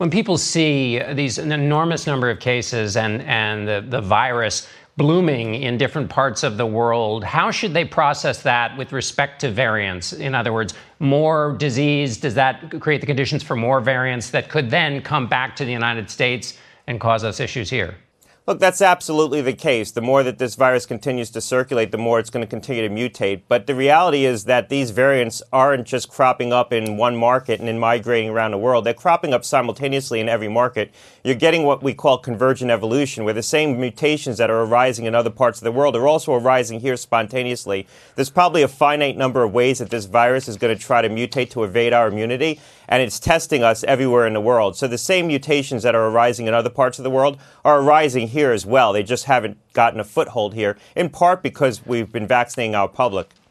When people see these an enormous number of cases and the virus blooming in different parts of the world, how should they process that with respect to variants? In other words, more disease, does that create the conditions for more variants that could then come back to the United States and cause us issues here? Look, that's absolutely the case. The more that this virus continues to circulate, the more it's going to continue to mutate. But the reality is that these variants aren't just cropping up in one market and then migrating around the world. They're cropping up simultaneously in every market. You're getting what we call convergent evolution, where the same mutations that are arising in other parts of the world are also arising here spontaneously. There's probably a finite number of ways that this virus is going to try to mutate to evade our immunity, and it's testing us everywhere in the world. So the same mutations that are arising in other parts of the world are arising here as well. They just haven't gotten a foothold here, in part because we've been vaccinating our public.